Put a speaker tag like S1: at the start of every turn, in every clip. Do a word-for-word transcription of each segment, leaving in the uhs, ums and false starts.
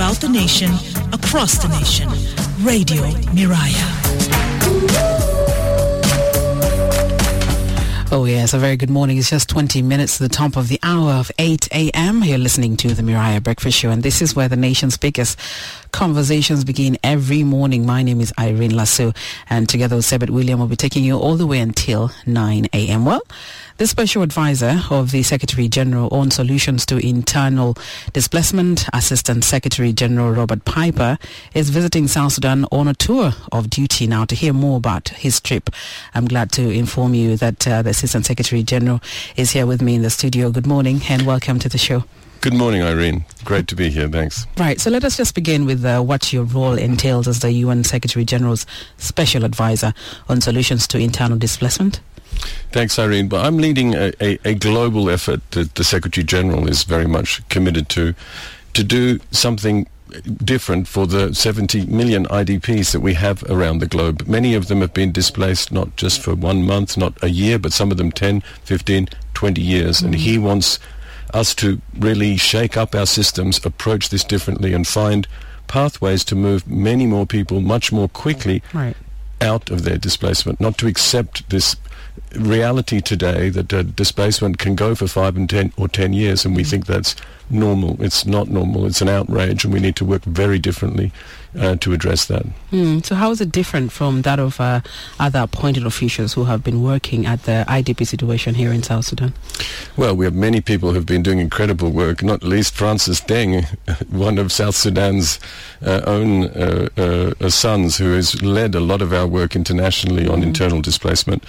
S1: throughout the nation, across the nation. Radio Miraya.
S2: Oh yes, a very good morning. It's just twenty minutes to the top of the hour of eight a.m. You're listening to the Miraya Breakfast Show, and this is where the nation's biggest conversations begin every morning. My name is Irene Lasso, and together with Sebet William, we'll be taking you all the way until nine a.m. Well, the Special Advisor of the Secretary General on Solutions to Internal Displacement, Assistant Secretary General Robert Piper, is visiting South Sudan on a tour of duty now. To hear more about his trip, I'm glad to inform you that uh, the Assistant Secretary General is here with me in the studio. Good morning and welcome to the show.
S3: Good morning, Irene. Great to be here. Thanks.
S2: Right. So let us just begin with uh, what your role entails as the U N Secretary General's Special Advisor on Solutions to Internal Displacement.
S3: Thanks, Irene. But I'm leading a, a, a global effort that the Secretary General is very much committed to, to do something different for the seventy million I D Ps that we have around the globe. Many of them have been displaced not just for one month, not a year, but some of them ten, fifteen, twenty years. Mm-hmm. And he wants us to really shake up our systems, approach this differently, and find pathways to move many more people much more quickly
S2: right.
S3: out of their displacement, not to accept this reality today that uh, displacement can go for five and ten or ten years, and we think that's normal. It's not normal. It's an outrage, and we need to work very differently uh, to address that.
S2: Mm, so how is it different from that of uh, other appointed officials who have been working at the I D P situation here in South Sudan?
S3: Well, we have many people who have been doing incredible work, not least Francis Deng, one of South Sudan's uh, own uh, uh, sons, who has led a lot of our work internationally on mm. internal displacement.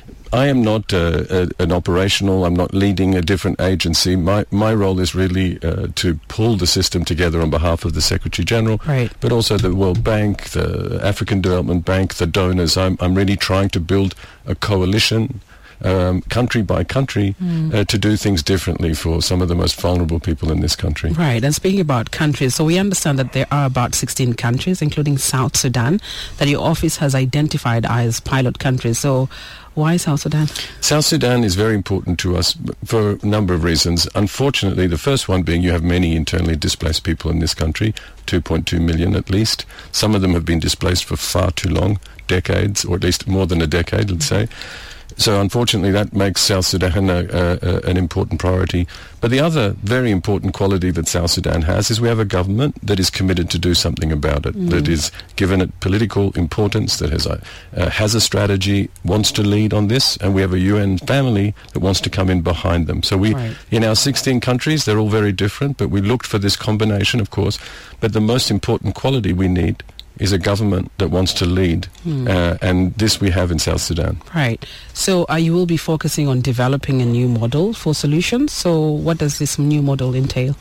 S3: I am not uh, a, an operational, I'm not leading a different agency. My my role is really uh, to pull the system together on behalf of the Secretary General,
S2: right.
S3: but also the World Bank, the African Development Bank, the donors. I'm, I'm really trying to build a coalition, um, country by country, mm. uh, to do things differently for some of the most vulnerable people in this country.
S2: Right, and speaking about countries, so we understand that there are about sixteen countries, including South Sudan, that your office has identified as pilot countries. So why South Sudan?
S3: South Sudan is very important to us for a number of reasons. Unfortunately, the first one being you have many internally displaced people in this country, two point two million at least. Some of them have been displaced for far too long, decades, or at least more than a decade, let's say. So unfortunately, that makes South Sudan a, a, a, an important priority. But the other very important quality that South Sudan has is we have a government that is committed to do something about it, mm. that is given it political importance, that has a, uh, has a strategy, wants to lead on this, and we have a U N family that wants to come in behind them. So we, right. in our sixteen countries, they're all very different, but we looked for this combination, of course. But the most important quality we need is a government that wants to lead, hmm. uh, and this we have in South Sudan.
S2: Right. So uh, you will be focusing on developing a new model for solutions. So what does this new model entail?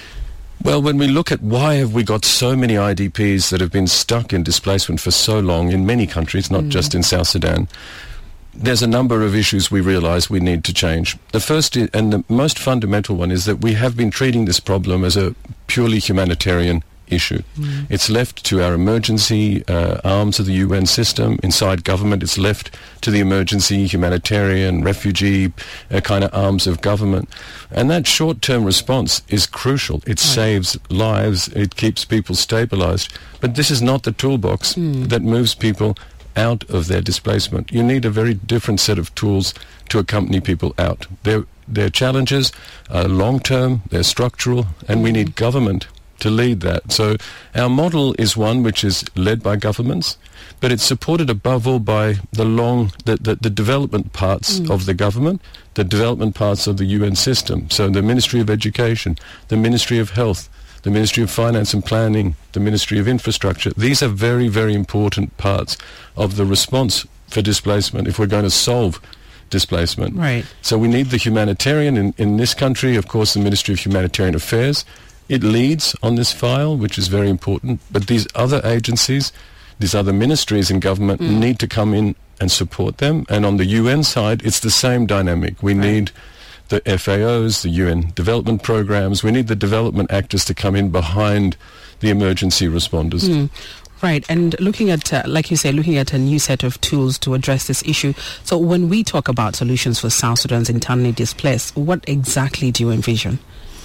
S3: Well, when we look at why have we got so many I D Ps that have been stuck in displacement for so long in many countries, not mm. just in South Sudan, there's a number of issues we realize we need to change. The first is, and the most fundamental one, is that we have been treating this problem as a purely humanitarian issue. Mm. It's left to our emergency uh, arms of the U N system. Inside government, it's left to the emergency humanitarian, refugee uh, kind of arms of government. And that short-term response is crucial. It right. saves lives. It keeps people stabilized. But this is not the toolbox mm. that moves people out of their displacement. You need a very different set of tools to accompany people out. Their, their challenges are long-term, they're structural, and mm. we need government to lead that. So our model is one which is led by governments, but it's supported above all by the long, the, the, the development parts mm. of the government, the development parts of the U N system. So the Ministry of Education, the Ministry of Health, the Ministry of Finance and Planning, the Ministry of Infrastructure. These are very, very important parts of the response for displacement if we're going to solve displacement.
S2: Right.
S3: So we need the humanitarian. In, in this country, of course, the Ministry of Humanitarian Affairs. It leads on this file, which is very important, but these other agencies, these other ministries in government mm. need to come in and support them. And on the U N side, it's the same dynamic. We right. need the F A Os, the U N development programs. We need the development actors to come in behind the emergency responders.
S2: Mm. Right, and looking at, uh, like you say, looking at a new set of tools to address this issue. So when we talk about solutions for South Sudan's internally displaced, what exactly do you envision?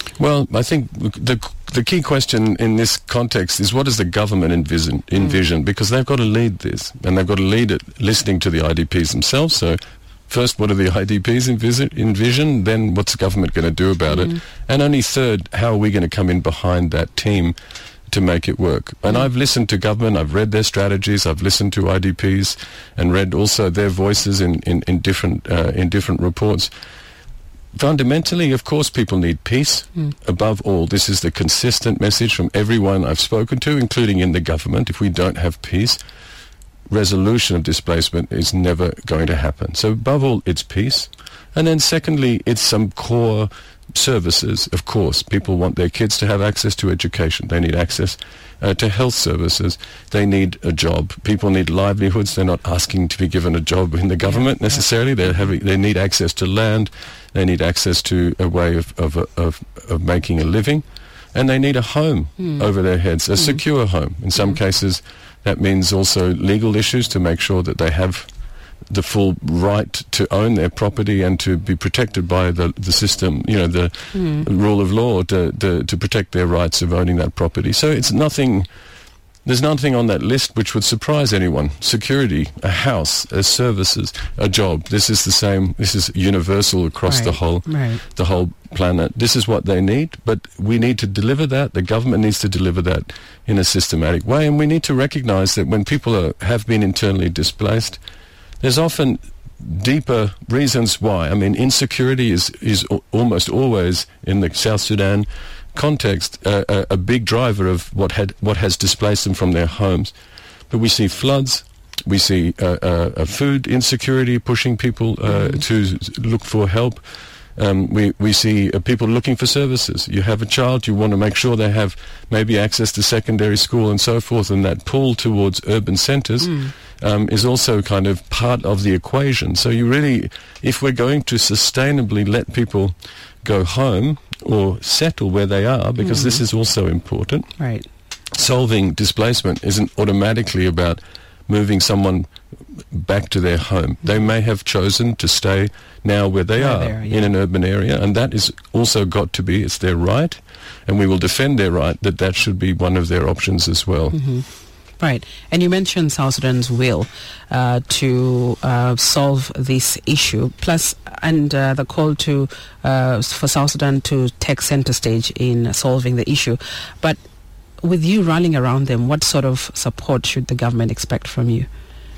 S3: Well, I think the the key question in this context is what does the government envision, envision? Mm. Because they've got to lead this, and they've got to lead it listening to the I D Ps themselves. So first, what do the I D Ps envision? envision then what's the government going to do about mm. it? And only third, how are we going to come in behind that team to make it work? And mm. I've listened to government, I've read their strategies, I've listened to I D Ps and read also their voices in, in, in different uh, in different reports. Fundamentally, of course, people need peace. Mm. Above all, this is the consistent message from everyone I've spoken to, including in the government. If we don't have peace, resolution of displacement is never going to happen. So above all, it's peace. And then secondly, it's some core services. Of course, people want their kids to have access to education. They need access uh, to health services. They need a job. People need livelihoods. They're not asking to be given a job in the government necessarily. They have they need access to land. They need access to a way of of of, of making a living, and they need a home mm. over their heads, a mm. secure home. In some mm. cases, that means also legal issues to make sure that they have the full right to own their property and to be protected by the the system, you know, the mm. rule of law to, to to protect their rights of owning that property. So it's nothing, there's nothing on that list which would surprise anyone. Security, a house, a services, a job. This is the same, this is universal across
S2: right.
S3: the whole
S2: right.
S3: the whole planet. This is what they need, but we need to deliver that. The government needs to deliver that in a systematic way, and we need to recognize that when people are, have been internally displaced, there's often deeper reasons why. I mean, insecurity is, is al- almost always, in the South Sudan context, uh, a, a big driver of what had what has displaced them from their homes. But we see floods, we see uh, uh, uh, food insecurity pushing people uh, mm. to look for help. Um, we, we see uh, people looking for services. You have a child, you want to make sure they have maybe access to secondary school and so forth, and that pull towards urban centres mm. um, is also kind of part of the equation. So you really, if we're going to sustainably let people go home or settle where they are, because mm. this is also important,
S2: right.
S3: solving displacement isn't automatically about moving someone back to their home. Mm. They may have chosen to stay now where they
S2: Right
S3: are,
S2: there, yeah.
S3: in an urban area, and that is also got to be, it's their right, and we will defend their right, that that should be one of their options as well.
S2: Mm-hmm. Right. And you mentioned South Sudan's will uh, to uh, solve this issue, plus and uh, the call to uh, for South Sudan to take center stage in solving the issue. But with you rallying around them, what sort of support should the government expect from you?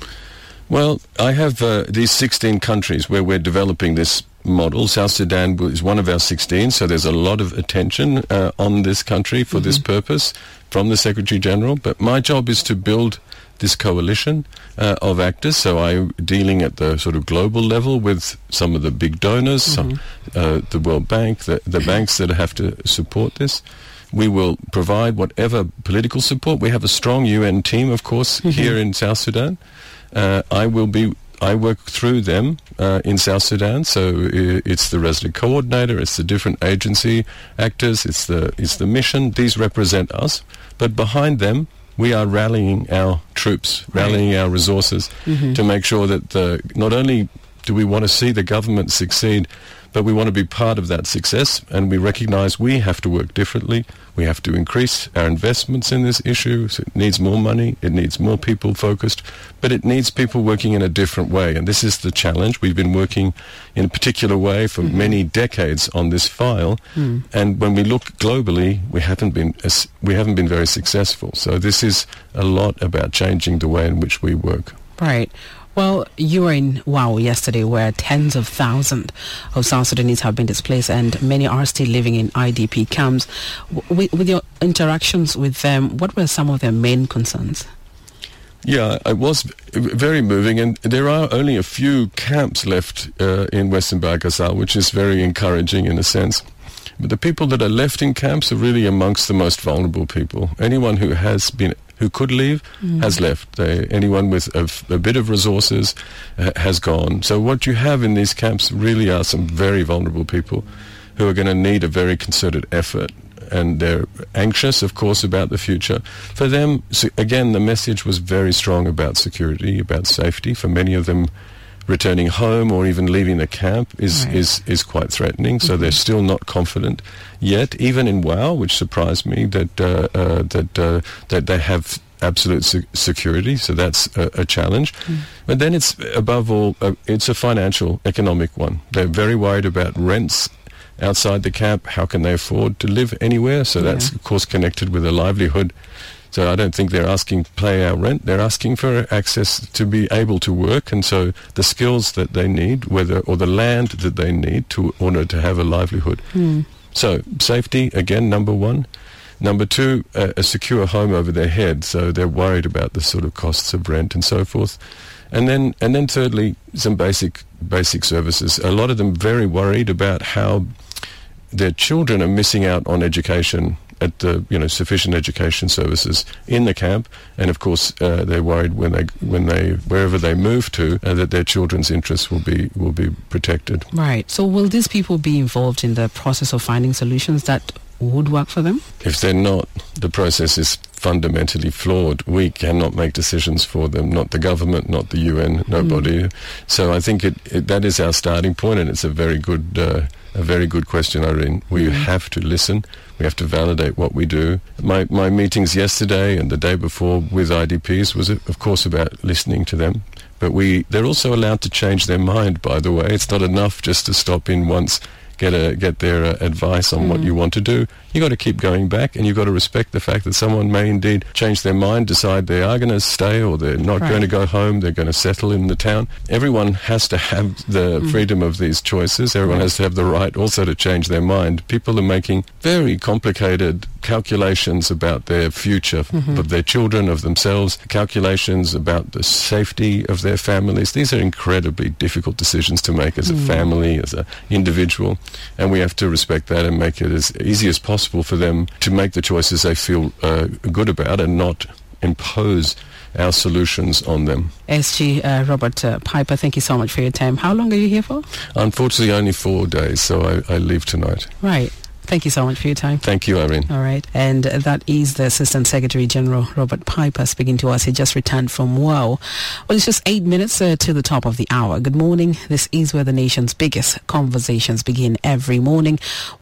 S3: Well, I have uh, these sixteen countries where we're developing this model. South Sudan is one of our sixteen, so there's a lot of attention uh, on this country for mm-hmm. this purpose from the Secretary General. But my job is to build this coalition uh, of actors, so I'm dealing at the sort of global level with some of the big donors, mm-hmm. some, uh, the World Bank, the, the banks that have to support this. We will provide whatever political support. We have a strong U N team, of course, mm-hmm. here in South Sudan. Uh, I will be. I work through them uh, in South Sudan, so it's the resident coordinator, it's the different agency actors, it's the it's the mission. These represent us, but behind them we are rallying our troops, rallying our resources mm-hmm. to make sure that the, not only do we want to see the government succeed, but we want to be part of that success, and we recognize we have to work differently. We have to increase our investments in this issue. So it needs more money, it needs more people focused, but it needs people working in a different way. And this is the challenge. We've been working in a particular way for mm-hmm. many decades on this file, mm. and when we look globally, we haven't been as, we haven't been very successful. So this is a lot about changing the way in which we work.
S2: Right. Well, you were in Wau yesterday, where tens of thousands of South Sudanese have been displaced and many are still living in I D P camps. W- with your interactions with them, what were some of their main concerns?
S3: Yeah, it was very moving, and there are only a few camps left uh, in Western Bahr el Ghazal, which is very encouraging in a sense. But the people that are left in camps are really amongst the most vulnerable people. Anyone who has been who could leave mm. has left. They, anyone with a, f- a bit of resources uh, has gone. So what you have in these camps really are some very vulnerable people who are going to need a very concerted effort. And they're anxious, of course, about the future. For them, so again, the message was very strong about security, about safety. For many of them, returning home or even leaving the camp is
S2: Right.
S3: is, is quite threatening. So they're still not confident yet, even in WOW, which surprised me that uh, uh, that uh, that they have absolute se- security. So that's a, a challenge. But then it's above all, uh, it's a financial, economic one. They're very worried about rents outside the camp. How can they afford to live anywhere? So that's
S2: Yeah.
S3: of course connected with a livelihood. So I don't think they're asking pay our rent. They're asking for access to be able to work, and so the skills that they need, whether or the land that they need to in order to have a livelihood. So safety again, number one. Number two, a, a secure home over their head. So they're worried about the sort of costs of rent and so forth. And then, and then thirdly, some basic basic services. A lot of them very worried about how their children are missing out on education at the, you know, sufficient education services in the camp, and of course uh, they're worried when they when they wherever they move to uh, that their children's interests will be will be protected.
S2: Right. So will these people be involved in the process of finding solutions that would work for them?
S3: If they're not, the process is fundamentally flawed. We cannot make decisions for them, not the government, not the U N, nobody. Mm. So I think it, it, that is our starting point, and it's a very good uh, a very good question, Irene. We mm. have to listen. We have to validate what we do. My my meetings yesterday and the day before with I D Ps was, of course, about listening to them. But we they're also allowed to change their mind, by the way. It's not enough just to stop in once, get a get their uh, advice on mm. what you want to do. You got to keep going back, and you've got to respect the fact that someone may indeed change their mind, decide they are going to stay or they're not
S2: right.
S3: going to go home, they're going to settle in the town. Everyone has to have the mm. freedom of these choices. Everyone
S2: right.
S3: has to have the right also to change their mind. People are making very complicated calculations about their future, mm-hmm. of their children, of themselves, calculations about the safety of their families. These are incredibly difficult decisions to make as a mm. family, as an individual, and we have to respect that and make it as easy as possible for them to make the choices they feel uh, good about and not impose our solutions on them.
S2: S G uh, Robert uh, Piper, thank you so much for your time. How long are you here for?
S3: Unfortunately, only four days, so I, I leave tonight.
S2: Right. Thank you so much for your time.
S3: Thank you, Irene.
S2: All right. And uh, that is the Assistant Secretary General, Robert Piper, speaking to us. He just returned from WOW. Well, it's just eight minutes uh, to the top of the hour. Good morning. This is where the nation's biggest conversations begin every morning.